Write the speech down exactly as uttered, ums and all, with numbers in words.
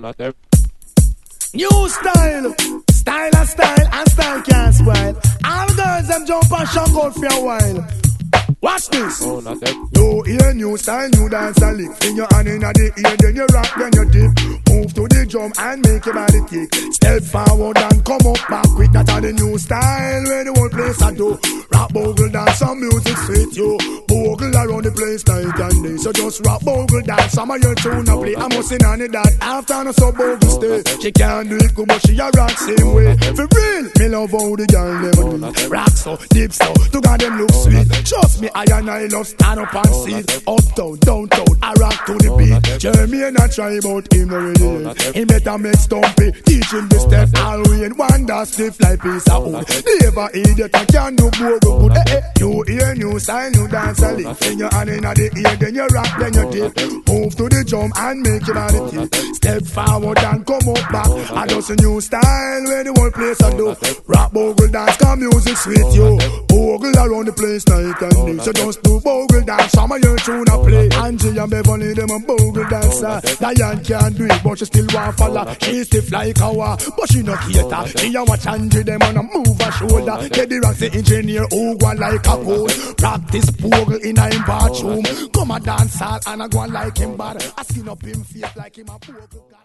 not every. New style, style and style, and style can't spoil. All girls them jump and shock out for a while. Watch this. Oh, not every. You hear new style, new dance and lick. In your hand in the ear, then you rock, then you dip. Move to the drum and make your body kick. Step forward and come up back quick. That are the new style where the whole place I do. Rap, bogle, dance, some music sweet you. Bogle around the place night and day. So just rap, bogle, dance, some of your tune I play. I'm missing on it that after no so bogle stay. She can't do it good but she a rock same way. For real, me love how the girl never do. Rock so, deep so, to God them look sweet. Trust me, I and I love stand up and sit. Uptown, downtown, I rock to the beat. Jeremy and I try about him already. He better make stumpy, teach him the step. All we in one that stiff like piece of wood. Never idiot, I can't do bogle good. Eh, eh. You hear new style, new dance and lick. In your hand in the ear, then you rock, then you dip. Move to the drum and make your body tick. Step forward and come up back. I just a new style where the whole place I do. Rap, bogle, dance, come music sweet you. Bogle around the place night and day. So just do bogle dance, some of your tune I play. Angie and Beverly, them a bogle dancer. Diane can't do it, but she still want follow. She stiff like our, but she no cater. She a watch Angie, them on a move her shoulder. Get the rocks, the engineer, who go like a pole. Practice bogle in a him bathroom. Come a dance hall and I go like him bad. I skin up him face like him a bogle.